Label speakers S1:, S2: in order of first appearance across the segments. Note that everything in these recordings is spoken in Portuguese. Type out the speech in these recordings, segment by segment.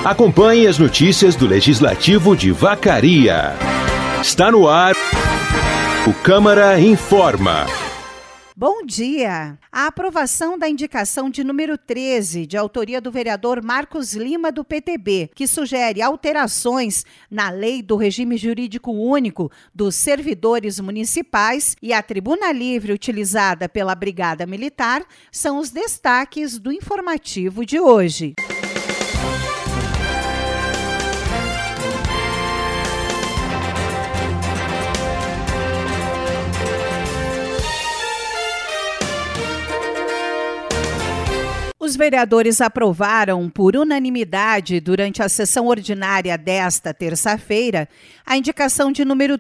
S1: Acompanhe as notícias do Legislativo de Vacaria. Está no ar o Câmara Informa.
S2: Bom dia! A aprovação da indicação de número 13, de autoria do vereador Marcos Lima, do PTB, que sugere alterações na Lei do Regime Jurídico Único dos Servidores Municipais e a tribuna livre utilizada pela Brigada Militar, são os destaques do informativo de hoje. Os vereadores aprovaram por unanimidade, durante a sessão ordinária desta terça-feira, a indicação de número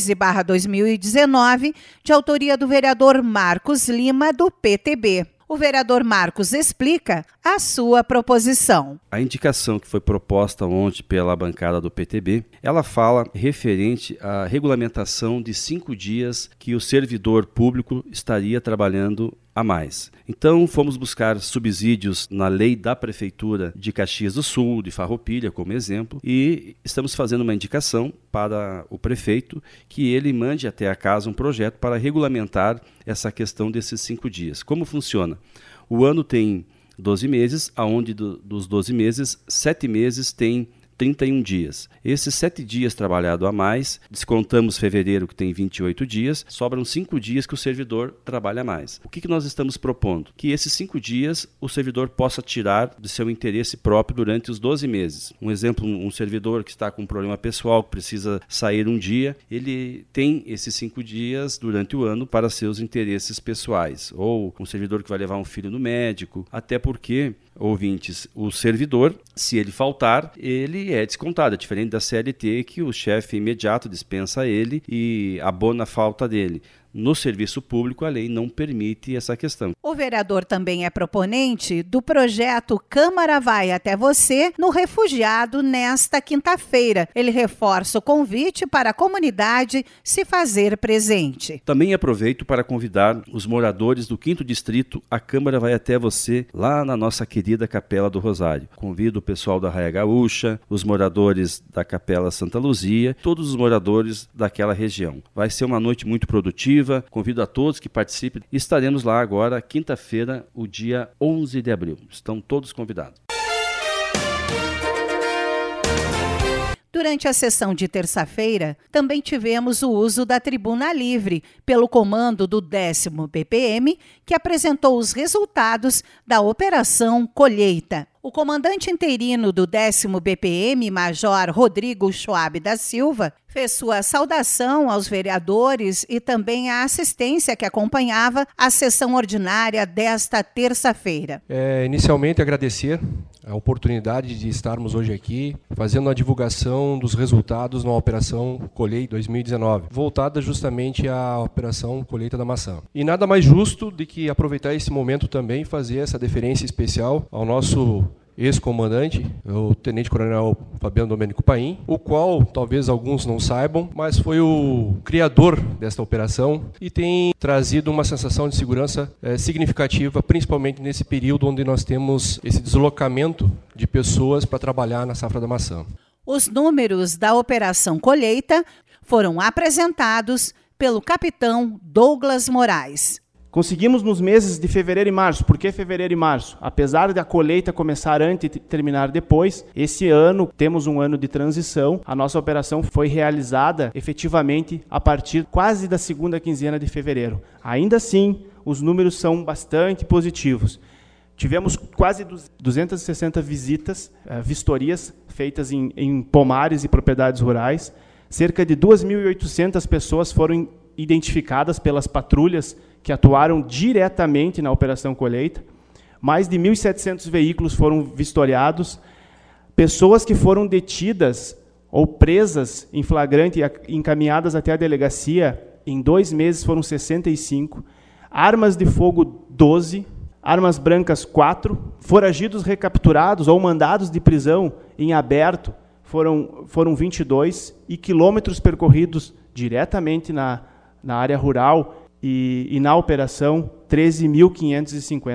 S2: 13/2019, de autoria do vereador Marcos Lima, do PTB. O vereador Marcos explica a sua proposição.
S3: A indicação que foi proposta ontem pela bancada do PTB, ela fala referente à regulamentação de 5 dias que o servidor público estaria trabalhando a mais. Então, fomos buscar subsídios na lei da Prefeitura de Caxias do Sul, de Farroupilha, como exemplo, e estamos fazendo uma indicação para o prefeito que ele mande até a casa um projeto para regulamentar essa questão desses 5 dias. Como funciona? O ano tem 12 meses, onde dos 12 meses, 7 meses tem 31 dias. Esses 7 dias trabalhado a mais, descontamos fevereiro, que tem 28 dias, sobram 5 dias que o servidor trabalha a mais. O que nós estamos propondo? Que esses 5 dias o servidor possa tirar do seu interesse próprio durante os 12 meses. Um exemplo, um servidor que está com um problema pessoal, que precisa sair um dia, ele tem esses 5 dias durante o ano para seus interesses pessoais. Ou um servidor que vai levar um filho no médico, até porque, ouvintes, o servidor, se ele faltar, ele é descontado, é diferente da CLT, que o chefe imediato dispensa ele e abona a falta dele. No serviço público, a lei não permite essa questão.
S2: O vereador também é proponente do projeto Câmara Vai Até Você no Refugiado nesta quinta-feira. Ele reforça o convite para a comunidade se fazer presente.
S3: Também aproveito para convidar os moradores do 5º Distrito, a Câmara Vai Até Você, lá na nossa querida Capela do Rosário. Convido o pessoal da Raia Gaúcha, os moradores da Capela Santa Luzia, todos os moradores daquela região. Vai ser uma noite muito produtiva. Convido a todos que participem. Estaremos lá agora, quinta-feira, o dia 11 de abril. Estão todos convidados.
S2: Durante a sessão de terça-feira, também tivemos o uso da tribuna livre pelo comando do 10º BPM, que apresentou os resultados da Operação Colheita. O comandante interino do 10º BPM, Major Rodrigo Schwab da Silva, fez sua saudação aos vereadores e também à assistência que acompanhava a sessão ordinária desta terça-feira.
S4: Inicialmente, agradecer a oportunidade de estarmos hoje aqui fazendo a divulgação dos resultados na Operação Colheita 2019, voltada justamente à Operação Colheita da Maçã. E nada mais justo do que aproveitar esse momento também e fazer essa deferência especial ao nosso ex-comandante, o Tenente-Coronel Fabiano Domênico Paim, o qual talvez alguns não saibam, mas foi o criador desta operação e tem trazido uma sensação de segurança significativa, principalmente nesse período onde nós temos esse deslocamento de pessoas para trabalhar na safra da maçã.
S2: Os números da Operação Colheita foram apresentados pelo capitão Douglas Moraes.
S5: Conseguimos nos meses de fevereiro e março. Por que fevereiro e março? Apesar da colheita começar antes e terminar depois, esse ano temos um ano de transição. A nossa operação foi realizada efetivamente a partir quase da segunda quinzena de fevereiro. Ainda assim, os números são bastante positivos. Tivemos quase 260 visitas, vistorias feitas em pomares e propriedades rurais. Cerca de 2.800 pessoas foram identificadas pelas patrulhas que atuaram diretamente na Operação Colheita. Mais de 1.700 veículos foram vistoriados. Pessoas que foram detidas ou presas em flagrante e encaminhadas até a delegacia, em 2 meses foram 65. Armas de fogo, 12. Armas brancas, 4. Foragidos recapturados ou mandados de prisão em aberto foram 22. E quilômetros percorridos diretamente na área rural e na operação, 13.550.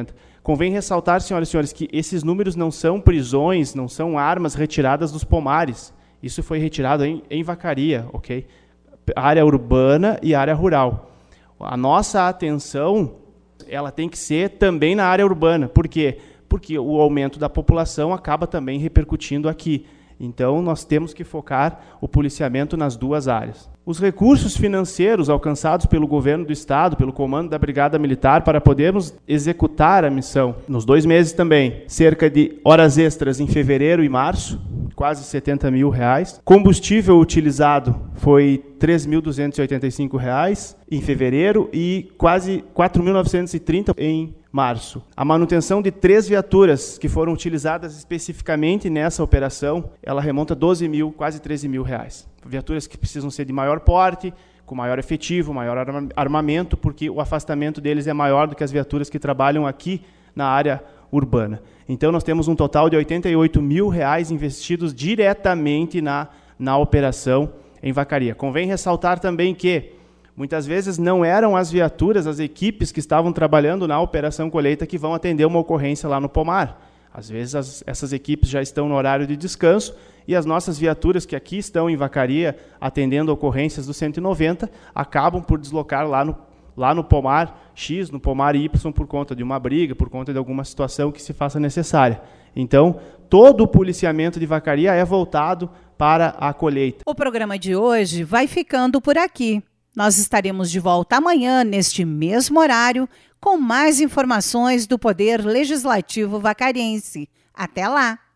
S5: Convém ressaltar, senhoras e senhores, que esses números não são prisões, não são armas retiradas dos pomares. Isso foi retirado em Vacaria, ok? Área urbana e área rural. A nossa atenção, ela tem que ser também na área urbana. Por quê? Porque o aumento da população acaba também repercutindo aqui. Então, nós temos que focar o policiamento nas duas áreas. Os recursos financeiros alcançados pelo governo do Estado, pelo comando da Brigada Militar, para podermos executar a missão, nos 2 meses também, cerca de horas extras em fevereiro e março, quase R$70 mil. Combustível utilizado foi R$3.285 em fevereiro e quase R$4.930 em março. A manutenção de 3 viaturas que foram utilizadas especificamente nessa operação, ela remonta a R$12 mil, quase R$13 mil. Viaturas que precisam ser de maior porte, com maior efetivo, maior armamento, porque o afastamento deles é maior do que as viaturas que trabalham aqui na área urbana. Então, nós temos um total de R$88 mil investidos diretamente na operação em Vacaria. Convém ressaltar também que muitas vezes não eram as viaturas, as equipes que estavam trabalhando na operação colheita que vão atender uma ocorrência lá no pomar. Às vezes essas equipes já estão no horário de descanso e as nossas viaturas que aqui estão em Vacaria atendendo ocorrências do 190 acabam por deslocar lá no pomar X, no pomar Y, por conta de uma briga, por conta de alguma situação que se faça necessária. Então, todo o policiamento de Vacaria é voltado para a colheita.
S2: O programa de hoje vai ficando por aqui. Nós estaremos de volta amanhã, neste mesmo horário, com mais informações do Poder Legislativo Vacariense. Até lá!